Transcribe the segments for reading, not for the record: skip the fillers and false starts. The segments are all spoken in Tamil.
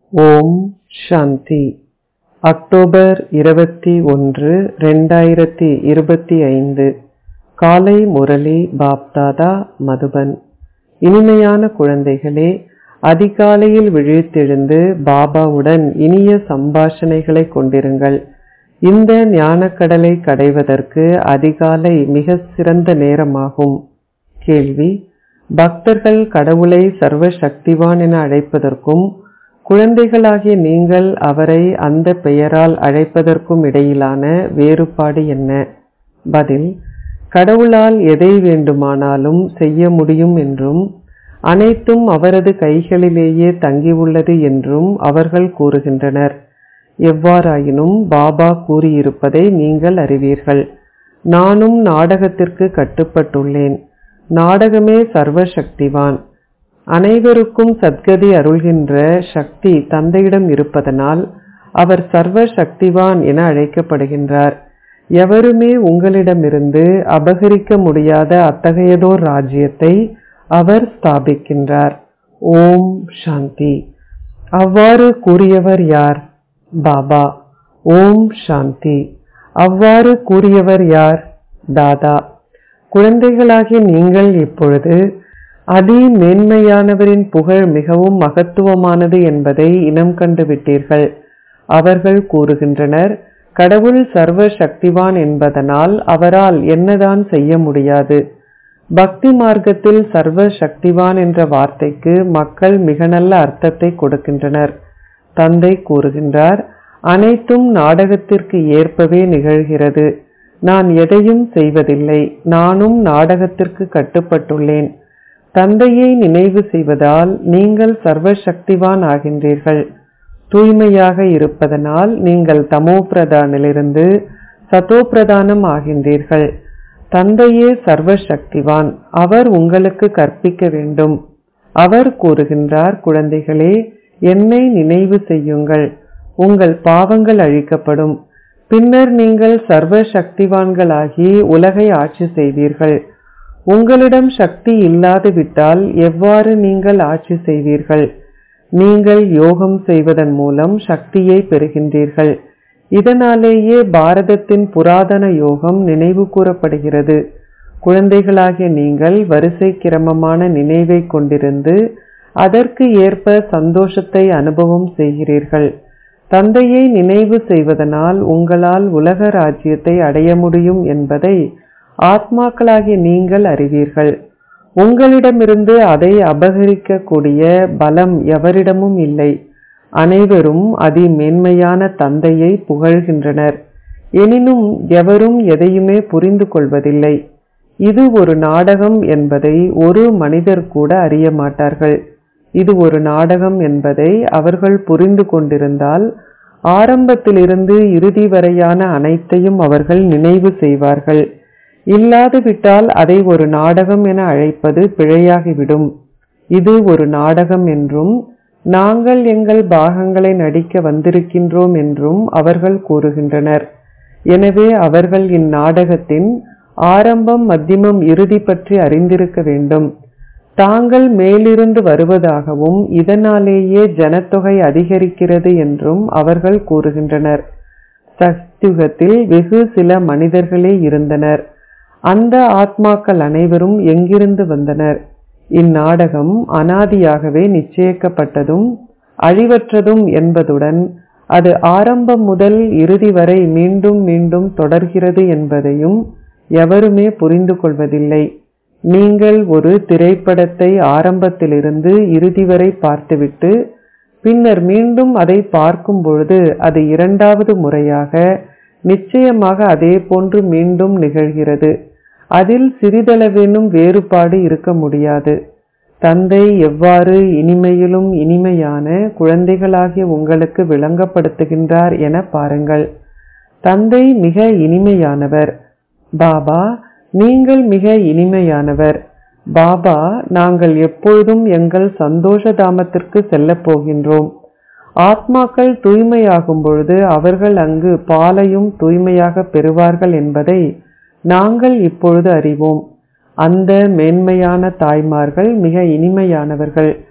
ஓம் சாந்தி. அக்டோபர் 21, 2025. காலை முரளி பாப்தாதா, மதுபன். இனிமையான குழந்தைகளே, அதிகாலையில் விழித்தெழுந்து பாபாவுடன் இனிய சம்பாஷணைகளை கொண்டிருங்கள். இந்த ஞானக்கடலை கடைவதற்கு அதிகாலை மிக சிறந்த நேரமாகும். கேள்வி: பக்தர்கள் கடவுளை சர்வ சக்திவான் என அழைப்பதற்கும் குழந்தைகளாகிய நீங்கள் அவரை அந்த பெயரால் அழைப்பதற்கும் இடையிலான வேறுபாடு என்ன? பதில்: கடவுளால் எதை வேண்டுமானாலும் செய்ய முடியும் என்றும் அனைத்தும் அவரது கைகளிலேயே தங்கியுள்ளது என்றும் அவர்கள் கூறுகின்றனர். எவ்வாறாயினும் பாபா கூறியிருப்பதை நீங்கள் அறிவீர்கள். நானும் நாடகத்திற்கு கட்டுப்பட்டுள்ளேன். நாடகமே சர்வ சக்திவான். அனைவருக்கும் சத்கதி அருள்கின்ற சக்தி தந்தையிடம் இருப்பதனால் அவர் சர்வ சக்திவான் என அழைக்கப்படுகின்றார். எவருமே உங்களிடமிருந்து அபகரிக்க முடியாத அத்தகையதோர் ராஜ்யத்தை அவர் ஸ்தாபிக்கின்றார். ஓம் சாந்தி. அவ்வாறு கூறியவர் யார்? பாபா. ஓம் சாந்தி. அவ்வாறு கூறியவர் யார்? தாதா. குழந்தைகளாகிய நீங்கள் இப்பொழுது அதி மேன்மையானவரின் புகழ் மிகவும் மகத்துவமானது என்பதை இனம் கண்டு விட்டீர்கள். அவர்கள் கூறுகின்றனர், கடவுள் சர்வ சக்திவான் என்பதனால் அவரால் என்னதான் செய்ய முடியாது. பக்தி மார்க்கத்தில் சர்வ சக்திவான் என்ற வார்த்தைக்கு மக்கள் மிக நல்ல அர்த்தத்தை கொடுக்கின்றனர். தந்தை கூறுகின்றார், அனைத்தும் நாடகத்திற்கு ஏற்பவே நிகழ்கிறது. நான் எதையும் செய்வதில்லை. நானும் நாடகத்திற்கு கட்டுப்பட்டுள்ளேன். தந்தையை நினைவு செய்வதால் நீங்கள் சர்வ சக்திவான் ஆகின்றீர்கள். தூய்மையாக இருப்பதனால் நீங்கள் தமோ பிரதானிலிருந்து சதோ பிரதானம் ஆகின்றீர்கள். தந்தையே சர்வ சக்திவான். அவர் உங்களுக்கு கற்பிக்க வேண்டும். அவர் கூறுகின்றார், குழந்தைகளே, என்னை நினைவு செய்யுங்கள். உங்கள் பாவங்கள் அழிக்கப்படும். பின்னர் நீங்கள் சர்வ சக்திவான்களாகி உலகை ஆட்சி செய்வீர்கள். உங்களிடம் சக்தி இல்லாது விட்டால் எவ்வாறு நீங்கள் ஆட்சி செய்வீர்கள்? நீங்கள் யோகம் செய்வதன் மூலம் சக்தியை பெறுகின்றீர்கள். இதனாலேயே பாரதத்தின் புராதன யோகம் நினைவு கூறப்படுகிறது. குழந்தைகளாகிய நீங்கள் வரிசை கிரமமான நினைவை கொண்டிருந்து அதற்கு ஏற்ப சந்தோஷத்தை அனுபவம் செய்கிறீர்கள். தந்தையை நினைவு செய்வதனால் உங்களால் உலக ராஜ்யத்தை அடைய முடியும் என்பதை ஆத்மாக்களாகிய நீங்கள் அறிவீர்கள். உங்களிடமிருந்து அதை அபகரிக்க கூடிய பலம் எவரிடமும் இல்லை. அனைவரும் அதி மேன்மையான தந்தையை புகழ்கின்றனர். எனினும் எவரும் எதையுமே புரிந்து கொள்வதில்லை. இது ஒரு நாடகம் என்பதை ஒரு மனிதர் கூட அறிய மாட்டார்கள். இது ஒரு நாடகம் என்பதை அவர்கள் புரிந்து கொண்டிருந்தால் ஆரம்பத்திலிருந்து இறுதி வரையான அனைத்தையும் அவர்கள் நினைவு செய்வார்கள். இல்லாது விட்டால் அதை ஒரு நாடகம் என அழைப்பது பிழையாகிவிடும். இது ஒரு நாடகம் என்றும் நாங்கள் எங்கள் பாகங்களை நடிக்க வந்திருக்கின்றோம் என்றும் அவர்கள் கூறுகின்றனர். எனவே அவர்கள் இந்நாடகத்தின் ஆரம்பம், மத்தியமம், இறுதி பற்றி அறிந்திருக்க வேண்டும். தாங்கள் மேலிருந்து வருவதாகவும் இதனாலேயே ஜனத்தொகை அதிகரிக்கிறது என்றும் அவர்கள் கூறுகின்றனர். சத்யுகத்தில் வெகு சில மனிதர்களே இருந்தனர். அந்த ஆத்மாக்கள் அனைவரும் எங்கிருந்து வந்தனர்? இந்நாடகம் அனாதியாகவே நிச்சயிக்கப்பட்டதும் அழிவற்றதும் என்பதுடன் அது ஆரம்பம் முதல் இறுதி வரை மீண்டும் மீண்டும் தொடர்கிறது என்பதையும் எவருமே புரிந்து கொள்வதில்லை. நீங்கள் ஒரு திரைப்படத்தை ஆரம்பத்திலிருந்து இறுதி வரை பார்த்துவிட்டு பின்னர் மீண்டும் அதை பார்க்கும் பொழுது அது இரண்டாவது முறையாக நிச்சயமாக அதே போன்று மீண்டும் நிகழ்கிறது. அதில் சிறிதளவேனும் வேறுபாடு இருக்க முடியாது. தந்தை எவ்வாறு இனிமையிலும் இனிமையான குழந்தைகளாகிய உங்களுக்கு விளங்கப்படுத்துகின்றார் என பாருங்கள். தந்தை மிக இனிமையானவர். பாபா, நீங்கள் மிக இனிமையானவர். பாபா, நாங்கள் எப்பொழுதும் எங்கள் சந்தோஷ தாமத்திற்கு செல்லப் போகின்றோம். ஆத்மாக்கள் தூய்மையாகும் பொழுது அவர்கள் அங்கு பாலையும் தூய்மையாக பெறுவார்கள் என்பதை நாங்கள் இப்பொழுது அறிவோம். அந்த மேன்மையான தாய்மார்கள் மிக இனிமையானவர்கள்.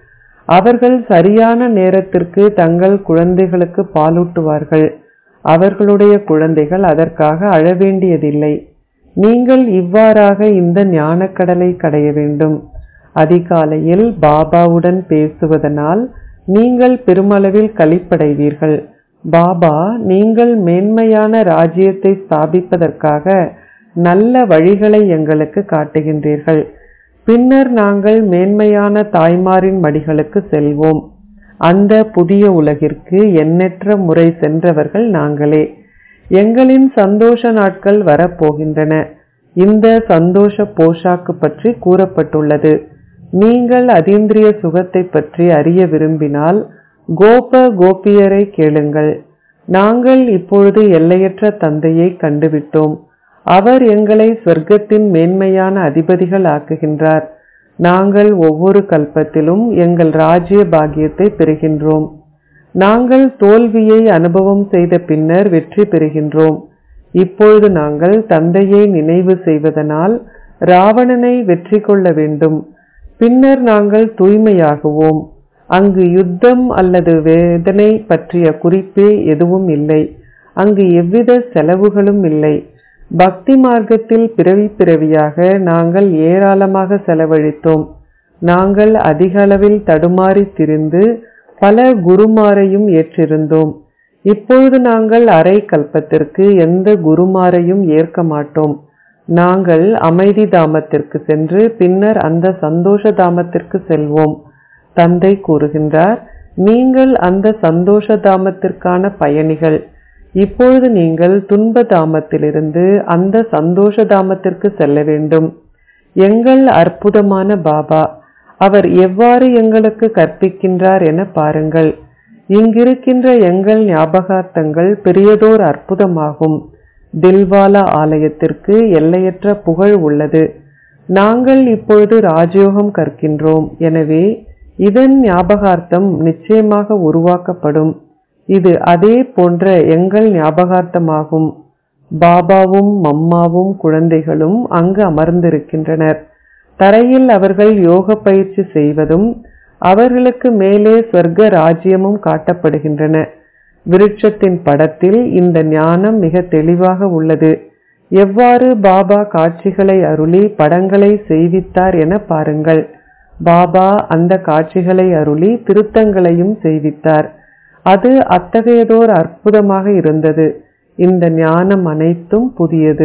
அவர்கள் சரியான நேரத்திற்கு தங்கள் குழந்தைகளுக்கு பாலூட்டுவார்கள். அவர்களுடைய குழந்தைகள் அதற்காக அழவேண்டியதில்லை. நீங்கள் இவ்வாறாக இந்த ஞானக்கடலை கடைய வேண்டும். அதிகாலையில் பாபாவுடன் பேசுவதனால் நீங்கள் பெருமளவில் களிப்படைவீர்கள். பாபா, நீங்கள் மேன்மையான ராஜ்யத்தை ஸ்தாபிப்பதற்காக நல்ல வழிகளை எங்களுக்கு காட்டுகின்றீர்கள். பின்னர் நாங்கள் மேன்மையான தாய்மாரின் மடிகளுக்கு செல்வோம். அந்த புதிய உலகிற்கு எண்ணற்ற முறை சென்றவர்கள் நாங்களே. எங்களின் சந்தோஷ நாட்கள் வரப்போகின்றன. இந்த சந்தோஷ போஷாக்கு பற்றி கூறப்பட்டுள்ளது. நீங்கள் அதீந்திரிய சுகத்தை பற்றி அறிய விரும்பினால் கோப கோபியரை கேளுங்கள். நாங்கள் இப்பொழுது எல்லையற்ற தந்தையை கண்டுவிட்டோம். அவர் எங்களை சொர்க்கத்தின் மேன்மையான அதிபதிகள் ஆக்குகின்றார். நாங்கள் ஒவ்வொரு கல்பத்திலும் எங்கள் ராஜ்ய பாக்கியத்தை பெறுகின்றோம். நாங்கள் தோல்வியை அனுபவம் செய்த பின்னர் வெற்றி பெறுகின்றோம். இப்பொழுது நாங்கள் தந்தையை நினைவு செய்வதனால் ராவணனை வெற்றி கொள்ள வேண்டும். பின்னர் நாங்கள் தூய்மையாகுவோம். அங்கு யுத்தம் அல்லது வேதனை பற்றிய குறிப்பே எதுவும் இல்லை. அங்கு எவ்வித செலவுகளும் இல்லை. பக்தி மார்க்கத்தில் பிறவி பிறவியாக நாங்கள் ஏராளமாக செலவழித்தோம். நாங்கள் அதிக அளவில் தடுமாறி திரிந்து பல குருமாரையும் ஏற்றிருந்தோம். இப்பொழுது நாங்கள் அரை கல்பத்திற்கு எந்த குருமாரையும் ஏற்க மாட்டோம். நாங்கள் அமைதி தாமத்திற்கு சென்று பின்னர் அந்த சந்தோஷ தாமத்திற்கு செல்வோம். தந்தை கூறுகின்றார், நீங்கள் அந்த சந்தோஷ தாமத்திற்கான பயணிகள். இப்பொழுது நீங்கள் துன்ப தாமத்திலிருந்து அந்த சந்தோஷ தாமத்திற்கு செல்ல வேண்டும். எங்கள் அற்புதமான பாபா, அவர் எவ்வாறு எங்களுக்கு கற்பிக்கின்றார் என பாருங்கள். இங்கிருக்கின்ற எங்கள் ஞாபகார்த்தங்கள் பெரியதோர் அற்புதமாகும். தில்வாலா ஆலயத்திற்கு எல்லையற்ற புகழ் உள்ளது. நாங்கள் இப்பொழுது ராஜயோகம் கற்கின்றோம். எனவே இதன் ஞாபகார்த்தம் நிச்சயமாக உருவாக்கப்படும். இது அதே போன்ற எங்கள் ஞாபகார்த்தமாகும். பாபாவும் மம்மாவும் குழந்தைகளும் அங்கு அமர்ந்திருக்கின்றனர். தரையில் அவர்கள் யோக பயிற்சி செய்வதும் அவர்களுக்கு மேலே சொர்க்க ராஜ்யமும் காட்டப்படுகின்றன. விருட்சத்தின் படத்தில் இந்த ஞானம் மிக தெளிவாக உள்ளது. எவ்வாறு பாபா காட்சிகளை அருளி படங்களை செய்வித்தார் என பாருங்கள். பாபா அந்த காட்சிகளை அருளி திருத்தங்களையும் செய்வித்தார். அது அத்தகையதோர் அற்புதமாக இருந்தது. இந்த ஞானம் அனைத்தும் புதியது.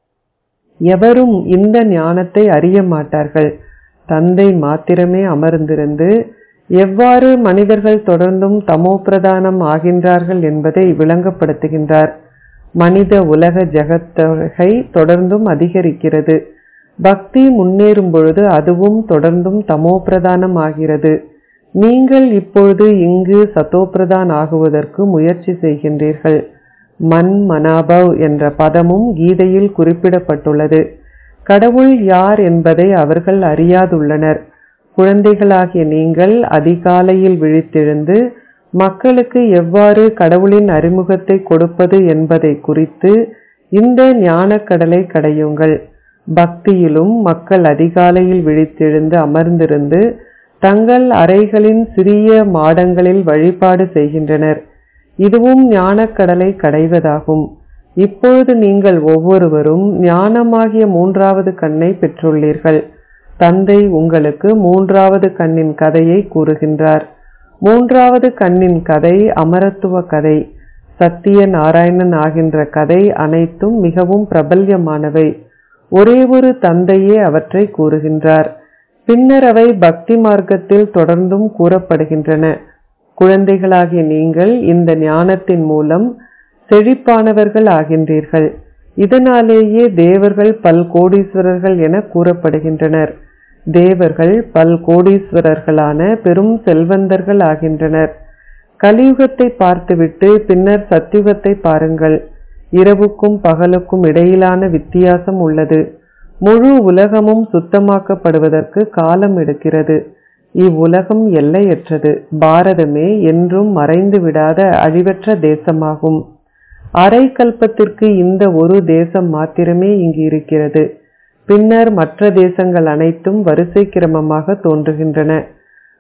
எவரும் இந்த ஞானத்தை அறிய மாட்டார்கள். தந்தை மாத்திரமே அமர்ந்திருந்து எவ்வாறு மனிதர்கள் தொடர்ந்தும் தமோ பிரதானம் ஆகின்றார்கள் என்பதை விளங்கப்படுத்துகின்றார். மனித உலக ஜகத்தொகை தொடர்ந்தும் அதிகரிக்கிறது. பக்தி முன்னேறும் பொழுது அதுவும் தொடர்ந்தும் தமோ பிரதானம் ஆகிறது. நீங்கள் இப்பொழுது இங்கு சதோபிரதான் ஆகுவதற்கு முயற்சி செய்கின்றீர்கள். மன் மனாபவ் என்ற பதமும் கீதையில் குறிப்பிடப்பட்டுள்ளது. கடவுள் யார் என்பதை அவர்கள் அறியாதுள்ளனர். குழந்தைகளாகிய நீங்கள் அதிகாலையில் விழித்தெழுந்து மக்களுக்கு எவ்வாறு கடவுளின் அறிமுகத்தை கொடுப்பது என்பதை குறித்து இந்த ஞானக்கடலை கடையுங்கள். பக்தியிலும் மக்கள் அதிகாலையில் விழித்தெழுந்து அமர்ந்திருந்து தங்கள் அறைகளின் சிறிய மாடங்களில் வழிபாடு செய்கின்றனர். இதுவும் ஞானக்கடலை கடைவதாகும். இப்பொழுது நீங்கள் ஒவ்வொருவரும் ஞானமாகிய மூன்றாவது கண்ணை பெற்றுள்ளீர்கள். தந்தை உங்களுக்கு மூன்றாவது கண்ணின் கதையை கூறுகின்றார். மூன்றாவது கண்ணின் கதை அமரத்துவ கதை. சத்திய நாராயணன் ஆகின்ற கதை அனைத்தும் மிகவும் பிரபல்யமானவை. ஒரே ஒரு தந்தையே அவற்றை கூறுகின்றார். பின்னர் அவை பக்தி மார்க்கத்தில் தொடர்ந்தும் கூறப்படுகின்றன. குழந்தைகளாகிய நீங்கள் இந்த ஞானத்தின் மூலம் செழிப்பானவர்கள் ஆகின்றீர்கள். இதனாலேயே தேவர்கள் பல்கோடீஸ்வரர்கள் என கூறப்படுகின்றனர். தேவர்கள் பல்கோடீஸ்வரர்களான பெரும் செல்வந்தர்கள் ஆகின்றனர். கலியுகத்தை பார்த்துவிட்டு பின்னர் சத்யுகத்தை பாருங்கள். இரவுக்கும் பகலுக்கும் இடையிலான வித்தியாசம் உள்ளது. முழு உலகமும் சுத்தமாக்கப்படுவதற்கு காலம் எடுக்கிறது. இவ்வுலகம் எல்லையற்றது. பாரதமே என்றும் மறைந்து விடாத அழிவற்ற தேசமாகும். அரை கல்பத்திற்கு இந்த ஒரு தேசம் மாத்திரமே இங்கு இருக்கிறது. பின்னர் மற்ற தேசங்கள் அனைத்தும் வரிசை கிரமமாக தோன்றுகின்றன.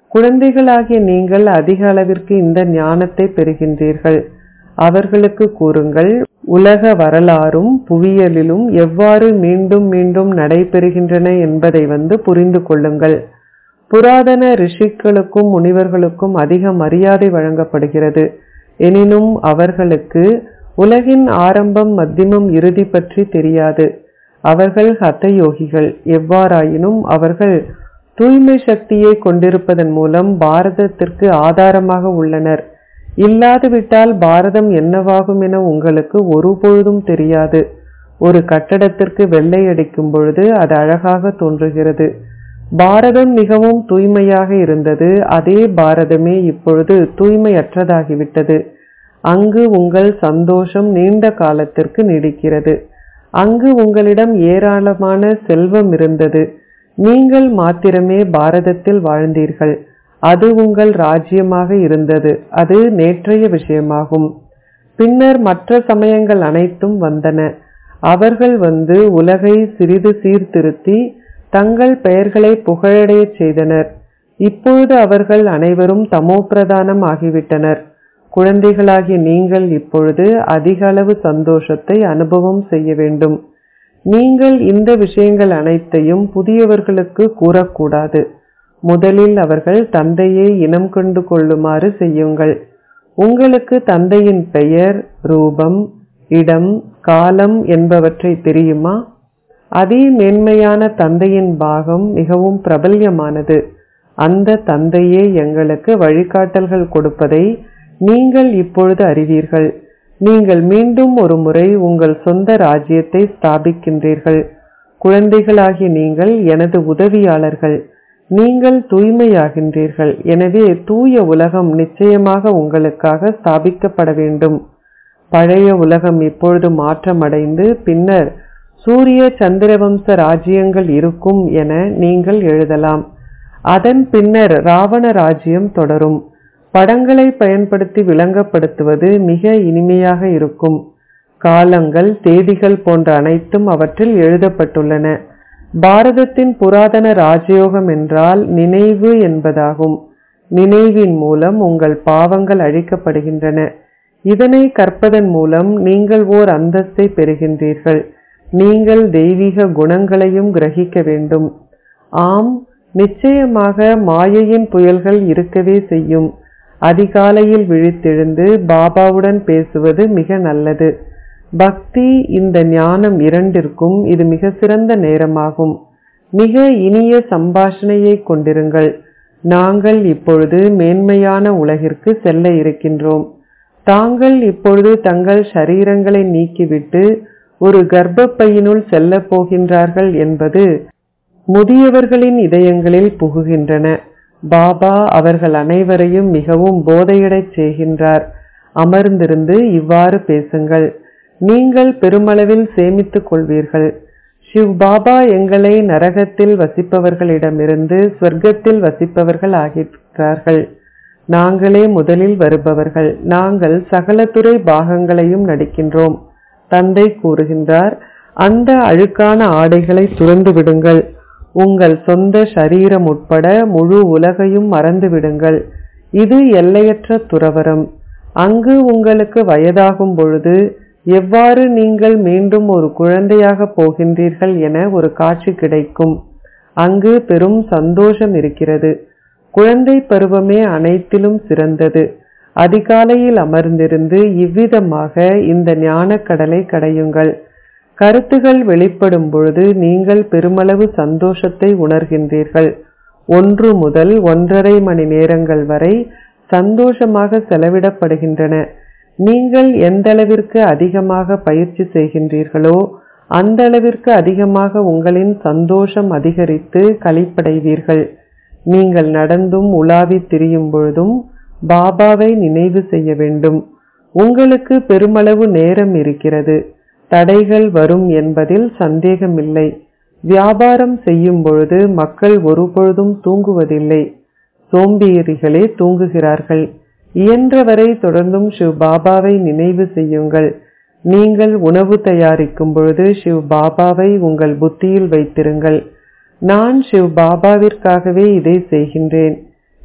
குழந்தைகளாகிய நீங்கள் அதிக அளவிற்கு இந்த ஞானத்தை பெறுகின்றீர்கள். அவர்களுக்கு கூறுங்கள், உலக வரலாறும் புவியியலிலும் எவ்வாறு மீண்டும் மீண்டும் நடைபெறுகின்றன என்பதை புரிந்து கொள்ளுங்கள். புராதன ரிஷிகளுக்கும் முனிவர்களுக்கும் அதிக மரியாதை வழங்கப்படுகிறது. எனினும் அவர்களுக்கு உலகின் ஆரம்பம், மத்தியமம், இறுதி பற்றி தெரியாது. அவர்கள் ஹதயோகிகள். எவ்வாறாயினும் அவர்கள் தூய்மை சக்தியை கொண்டிருப்பதன் மூலம் பாரதத்திற்கு ஆதாரமாக உள்ளனர். இல்லாதுவிட்டால் பாரதம் என்னவாகும் என உங்களுக்கு ஒருபொழுதும் தெரியாது. ஒரு கட்டடத்திற்கு வெள்ளை அடிக்கும் பொழுது அது அழகாக தோன்றுகிறது. பாரதம் மிகவும் தூய்மையாக இருந்தது. அதே பாரதமே இப்பொழுது தூய்மையற்றதாகிவிட்டது. அங்கு உங்கள் சந்தோஷம் நீண்ட காலத்திற்கு நீடிக்கிறது. அங்கு உங்களிடம் ஏராளமான செல்வம் இருந்தது. நீங்கள் மாத்திரமே பாரதத்தில் வாழ்ந்தீர்கள். அது உங்கள் ராஜ்யமாக இருந்தது. அது நேற்றைய விஷயமாகும். பின்னர் மற்ற சமயங்கள் அனைத்தும் வந்தன. அவர்கள் உலகை சிறிது சீர்திருத்தி தங்கள் பெயர்களை புகழடைய செய்தனர். இப்பொழுது அவர்கள் அனைவரும் தமோபிரதானம் ஆகிவிட்டனர். குழந்தைகளாகிய நீங்கள் இப்பொழுது அதிக அளவு சந்தோஷத்தை அனுபவம் செய்ய வேண்டும். நீங்கள் இந்த விஷயங்கள் அனைத்தையும் புதியவர்களுக்கு கூறக்கூடாது. முதலில் அவர்கள் தந்தையை இனம் கண்டு கொள்ளுமாறு செய்யுங்கள். உங்களுக்கு தந்தையின் பெயர், ரூபம், இடம், காலம் என்பவற்றை தெரியுமா? அதி மேன்மையான தந்தையின் பாகம் மிகவும் பிரபல்யமானது. அந்த தந்தையே எங்களுக்கு வழிகாட்டல்கள் கொடுப்பதை நீங்கள் இப்பொழுது அறிவீர்கள். நீங்கள் மீண்டும் ஒரு முறை உங்கள் சொந்த ராஜ்யத்தை ஸ்தாபிக்கின்றீர்கள். குழந்தைகளாகிய நீங்கள் எனது உதவியாளர்கள். நீங்கள் தூய்மையாகின்றீர்கள். எனவே தூய உலகம் நிச்சயமாக உங்களுக்காக ஸ்தாபிக்கப்பட வேண்டும். பழைய உலகம் இப்பொழுது மாற்றமடைந்து பின்னர் சூரிய சந்திரவம்ச ராஜ்யங்கள் இருக்கும் என நீங்கள் எழுதலாம். அதன் பின்னர் ராவண ராஜ்யம் தொடரும். படங்களை பயன்படுத்தி விளங்கப்படுத்துவது மிக இனிமையாக இருக்கும். காலங்கள், தேதிகள் போன்ற அனைத்தும் அவற்றில் எழுதப்பட்டுள்ளன. பாரதத்தின் புராதன ராஜயோகம் என்றால் நினைவு என்பதாகும். நினைவின் மூலம் உங்கள் பாவங்கள் அழிக்கப்படுகின்றன. இதனை கற்பதன் மூலம் நீங்கள் ஓர் அந்தஸ்தை பெறுகின்றீர்கள். நீங்கள் தெய்வீக குணங்களையும் கிரகிக்க வேண்டும். ஆம், நிச்சயமாக மாயையின் புயல்கள் இருக்கவே செய்யும். அதிகாலையில் விழித்தெழுந்து பாபாவுடன் பேசுவது மிக நல்லது. பக்தி, இந்த ஞானம் இரண்டிற்கும் இது மிக சிறந்த நேரமாகும். மிக இனிய சம்பாஷணையை கொண்டிருங்கள். நாங்கள் இப்பொழுது மேன்மையான உலகிற்கு செல்ல இருக்கின்றோம். தாங்கள் இப்பொழுது தங்கள் சரீரங்களை நீக்கிவிட்டு ஒரு கர்ப்பப்பையினுள் செல்ல போகின்றார்கள் என்பது முதியவர்களின் இதயங்களில் புகுகின்றன. பாபா அவர்கள் அனைவரையும் மிகவும் போதையடைச் செய்கின்றார். அமர்ந்திருந்து இவ்வாறு பேசுங்கள். நீங்கள் பெருமளவில் சேமித்துக் கொள்வீர்கள். சிவ் பாபா எங்களை நரகத்தில் வசிப்பவர்களிடமிருந்து ஸ்வர்க்கத்தில் வசிப்பவர்கள் ஆகிறார்கள். நாங்களே முதலில் வருபவர்கள். நாங்கள் சகல துறை பாகங்களையும் நடிக்கின்றோம். தந்தை கூறுகின்றார், அந்த அழுக்கான ஆடைகளை துறந்து விடுங்கள். உங்கள் சொந்த சரீரம் உட்பட முழு உலகையும் மறந்து விடுங்கள். இது எல்லையற்ற துறவரம். அங்கு உங்களுக்கு வயதாகும் பொழுது எவ்வாறு நீங்கள் மீண்டும் ஒரு குழந்தையாக போகின்றீர்கள் என ஒரு காட்சி கிடைக்கும். அங்கு பெரும் சந்தோஷம் இருக்கிறது. குழந்தை பருவமே அனைத்திலும் சிறந்தது. அதிகாலையில் அமர்ந்திருந்து இவ்விதமாக இந்த ஞானக்கடலை கடையுங்கள். கருத்துகள் வெளிப்படும் பொழுது நீங்கள் பெருமளவு சந்தோஷத்தை உணர்கின்றீர்கள். 1 முதல் 1.5 மணி நேரங்கள் வரை சந்தோஷமாக செலவிடப்படுகின்றன. நீங்கள் எந்த அளவிற்கு அதிகமாக பயிற்சி செய்கின்றீர்களோ அந்த அளவிற்கு அதிகமாக உங்களின் சந்தோஷம் அதிகரித்து களிப்படைவீர்கள். நீங்கள் நடந்தும் உலாவி திரியும் பொழுதும் பாபாவை நினைவு செய்ய வேண்டும். உங்களுக்கு பெருமளவு நேரம் இருக்கிறது. தடைகள் வரும் என்பதில் சந்தேகமில்லை. வியாபாரம் செய்யும் பொழுது மக்கள் ஒருபொழுதும் தூங்குவதில்லை. சோம்பேறிகளே தூங்குகிறார்கள். இயன்றவரை தொடர்ந்தும் சிவ் பாபாவை நினைவு செய்யுங்கள். நீங்கள் உணவு தயாரிக்கும் பொழுது சிவ் பாபாவை உங்கள் புத்தியில் வைத்திருங்கள். நான் சிவ் பாபாவிற்காகவே இதை செய்கின்றேன்.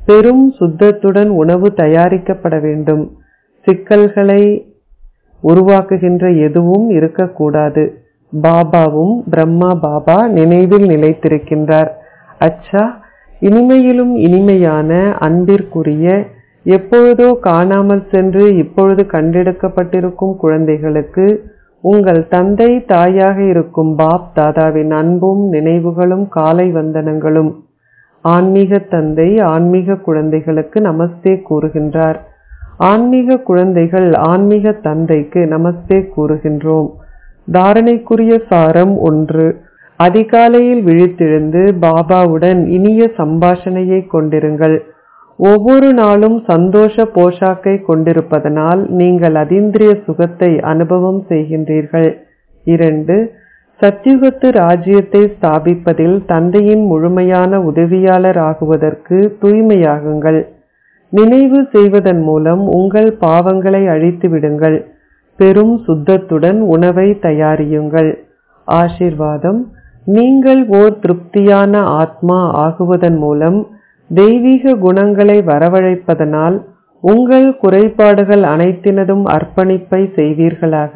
பெரும் சுத்தத்துடன் உணவு தயாரிக்கப்பட வேண்டும். சிக்கல்களை உருவாக்குகின்ற எதுவும் இருக்கக்கூடாது. பாபாவும் பிரம்மா பாபா நினைவில் நிலைத்திருக்கின்றார். அச்சா, இனிமையிலும் இனிமையான அன்பிற்குரிய, எப்பொழுதோ காணாமல் சென்று இப்பொழுது கண்டெடுக்கப்பட்டிருக்கும் குழந்தைகளுக்கு உங்கள் தந்தை தாயாக இருக்கும் பாப் தாதாவின் அன்பும் நினைவுகளும் காலை வந்தனங்களும். ஆன்மீக தந்தை ஆன்மீக குழந்தைகளுக்கு நமஸ்தே கூறுகின்றார். ஆன்மீக குழந்தைகள் ஆன்மீக தந்தைக்கு நமஸ்தே கூறுகின்றோம். தாரணைக்குரிய சாரம் 1. அதிகாலையில் விழித்தெழுந்து பாபாவுடன் இனிய சம்பாஷணையை கொண்டிருங்கள். ஒவ்வொரு நாளும் சந்தோஷ போஷாக்கை கொண்டிருப்பதனால் நீங்கள் அதீந்திரிய சுகத்தை அனுபவம் செய்கின்றீர்கள். 2. சத்யுகத்து ராஜ்யத்தை ஸ்தாபிப்பதில் தந்தையின் முழுமையான உதவியாளர் ஆகுவதற்கு தூய்மையாகுங்கள். நினைவு செய்வதன் மூலம் உங்கள் பாவங்களை அழித்து விடுங்கள். பெரும் சுத்தத்துடன் உணவை தயாரியுங்கள். ஆசீர்வாதம். நீங்கள் ஓர் திருப்தியான ஆத்மா ஆகுவதன் மூலம் தெய்வீக குணங்களை வரவழைப்பதனால் உங்கள் குறைபாடுகள் அனைத்தினதும் அர்ப்பணிப்பை செய்வீர்களாக.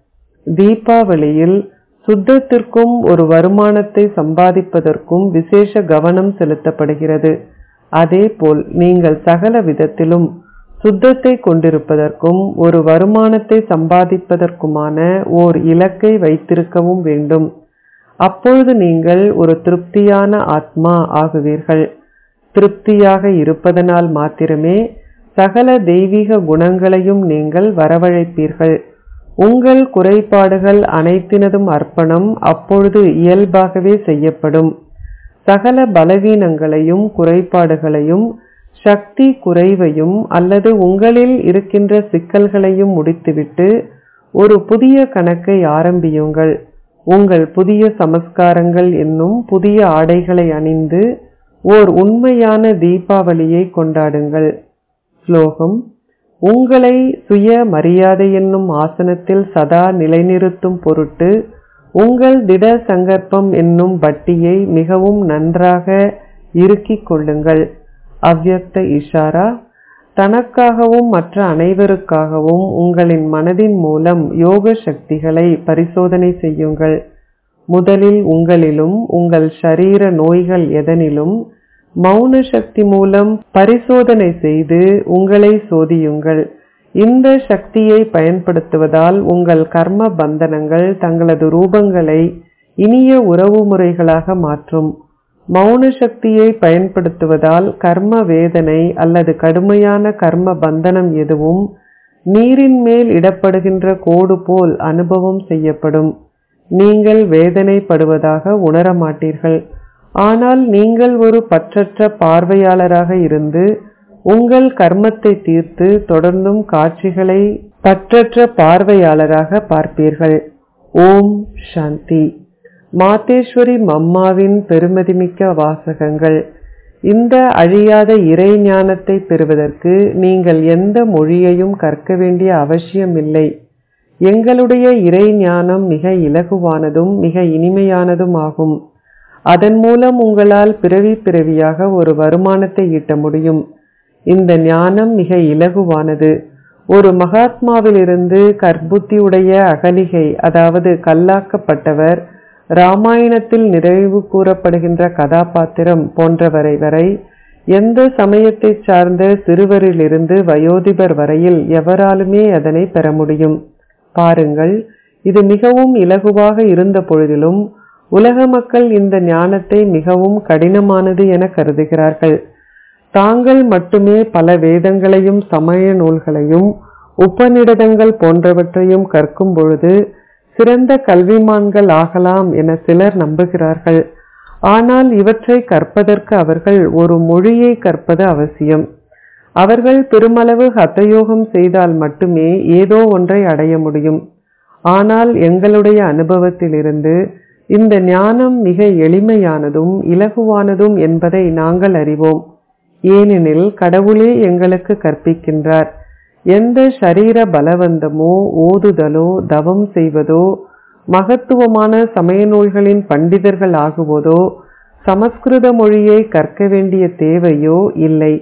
தீபாவளியில் சுத்தத்திற்கும் ஒரு வருமானத்தை சம்பாதிப்பதற்கும் விசேஷ கவனம் செலுத்தப்படுகிறது. அதேபோல் நீங்கள் சகல விதத்திலும் சுத்தத்தை கொண்டிருப்பதற்கும் ஒரு வருமானத்தை சம்பாதிப்பதற்குமான ஓர் இலக்கை வைத்திருக்கவும் வேண்டும். அப்பொழுது நீங்கள் ஒரு திருப்தியான ஆத்மா ஆகுவீர்கள். திருப்தியாக இருப்பதனால் மாத்திரமே சகல தெய்வீக குணங்களையும் நீங்கள் வரவழைப்பீர்கள். உங்கள் குறைபாடுகள் அனைத்தினதும் அர்ப்பணம் அப்பொழுது இயல்பாகவே செய்யப்படும். சகல பலவீனங்களையும் குறைபாடுகளையும் சக்தி குறைவையும் அல்லது உங்களில் இருக்கின்ற சிக்கல்களையும் முடித்துவிட்டு ஒரு புதிய கணக்கை ஆரம்பியுங்கள். உங்கள் புதிய சமஸ்காரங்கள் என்னும் புதிய ஆடைகளை அணிந்து ஓர் உண்மையான தீபாவளியை கொண்டாடுங்கள். ஸ்லோகம். உங்களை சுய மரியாதை என்னும் ஆசனத்தில் சதா நிலைநிறுத்தும் பொருட்டு உங்கள் திட சங்கற்பம் என்னும் பட்டியை மிகவும் நன்றாக இறுக்கிக் கொள்ளுங்கள். அவ்யக்த இஷாரா. தனக்காகவும் மற்ற அனைவருக்காகவும் உங்களின் மனதின் மூலம் யோக சக்திகளை பரிசோதனை செய்யுங்கள். முதலில் உங்களிலும் உங்கள் ஷரீர நோய்கள் எதனிலும் மௌன சக்தி மூலம் பரிசோதனை செய்து உங்களை சோதியுங்கள். இந்த சக்தியை பயன்படுத்துவதால் உங்கள் கர்ம பந்தனங்கள் தங்களது ரூபங்களை இனிய உறவு முறைகளாக மாற்றும். மௌன சக்தியை பயன்படுத்துவதால் கர்ம வேதனை அல்லது கடுமையான கர்ம பந்தனம் எதுவும் நீரின் மேல் இடப்படுகின்ற கோடு போல் அனுபவம் செய்யப்படும். நீங்கள் வேதனைப்படுவதாக உணரமாட்டீர்கள். ஆனால் நீங்கள் ஒரு பற்றற்ற பார்வையாளராக இருந்து உங்கள் கர்மத்தை தீர்த்து தொடர்ந்தும் காட்சிகளை பற்றற்ற பார்வையாளராக பார்ப்பீர்கள். ஓம் சாந்தி. மாதேஸ்வரி மம்மாவின் பெருமதிமிக்க வாசகங்கள். இந்த அழியாத இறை ஞானத்தை பெறுவதற்கு நீங்கள் எந்த மொழியையும் கற்க வேண்டிய அவசியமில்லை. எங்களுடைய இறை ஞானம் மிக இலகுவானதும் மிக இனிமையானதும் ஆகும். அதன் மூலம் உங்களால் பிறவி பிறவியாக ஒரு வருமானத்தை ஈட்ட முடியும். இந்த ஞானம் மிக இலகுவானது. ஒரு மகாத்மாவிலிருந்து கற்புத்தியுடைய அகலிகை, அதாவது கல்லாக்கப்பட்டவர், ராமாயணத்தில் நிறைவு கூறப்படுகின்ற கதாபாத்திரம் போன்றவரை வரை எந்த சமயத்தை சார்ந்த சிறுவரிலிருந்து வயோதிபர் வரையில் எவராலுமே அதனை பெற முடியும். பாருங்கள், இது மிகவும் இலகுவாக இருந்த பொழுதிலும் உலக மக்கள் இந்த ஞானத்தை மிகவும் கடினமானது என கருதுகிறார்கள். தாங்கள் மட்டுமே பல வேதங்களையும் சமய நூல்களையும் உபநிடதங்கள் போன்றவற்றையும் கற்கும் பொழுது சிறந்த கல்விமான்கள் ஆகலாம் என சிலர் நம்புகிறார்கள். ஆனால் இவற்றை கற்பதற்கு அவர்கள் ஒரு மொழியை கற்பது அவசியம். அவர்கள் பெருமளவு ஹதயோகம் செய்தால் மட்டுமே ஏதோ ஒன்றை அடைய முடியும். ஆனால் எங்களுடைய அனுபவத்திலிருந்து இந்த ஞானம் மிக எளிமையானதும் இலகுவானதும் என்பதை நாங்கள் அறிவோம். ஏனெனில் கடவுளே எங்களுக்கு கற்பிக்கின்றார். எந்த ஷரீர பலவந்தமோ ஓதுதலோ தவம் செய்வதோ மகத்துவமான சமய நூல்களின் பண்டிதர்கள் ஆகுவதோ சமஸ்கிருத மொழியை கற்க வேண்டிய தேவையோ இல்லை.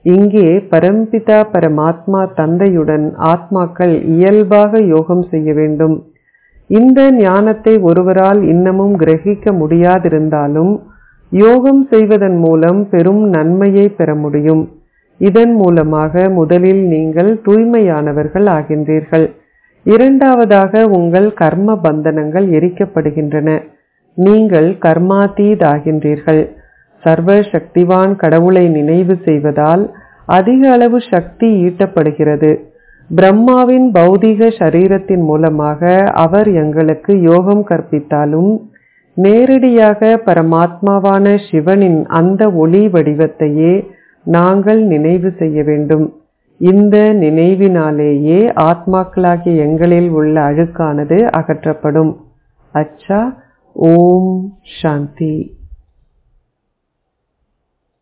இங்கே பரம்பிதா பரமாத்மா தந்தையுடன் ஆத்மாக்கள் இயல்பாக யோகம் செய்ய வேண்டும். இந்த ஞானத்தை ஒருவரால் இன்னமும் கிரகிக்க முடியாதிருந்தாலும் யோகம் செய்வதன் மூலம் பெரும் நன்மையை பெற முடியும். இதன் மூலமாக முதலில் நீங்கள் தூய்மையானவர்கள் ஆகின்றீர்கள். இரண்டாவதாக உங்கள் கர்ம பந்தனங்கள் எரிக்கப்படுகின்றன. நீங்கள் கர்மாதீத் ஆகின்றீர்கள். சர்வ சக்திவான் கடவுளை நினைவு செய்வதால் அதிக அளவு சக்தி ஈட்டப்படுகிறது. பிரம்மாவின் பௌதீக சரீரத்தின் மூலமாக அவர் எங்களுக்கு யோகம் கற்பித்தாலும் நேரடியாக பரமாத்மாவான சிவனின் அந்த ஒளி வடிவத்தையே நாங்கள் நினைவு செய்ய வேண்டும். இந்த நினைவினாலேயே ஆத்மாக்களாகிய எங்களில் உள்ள அழுக்கானது அகற்றப்படும். அச்சா. ஓம் சாந்தி.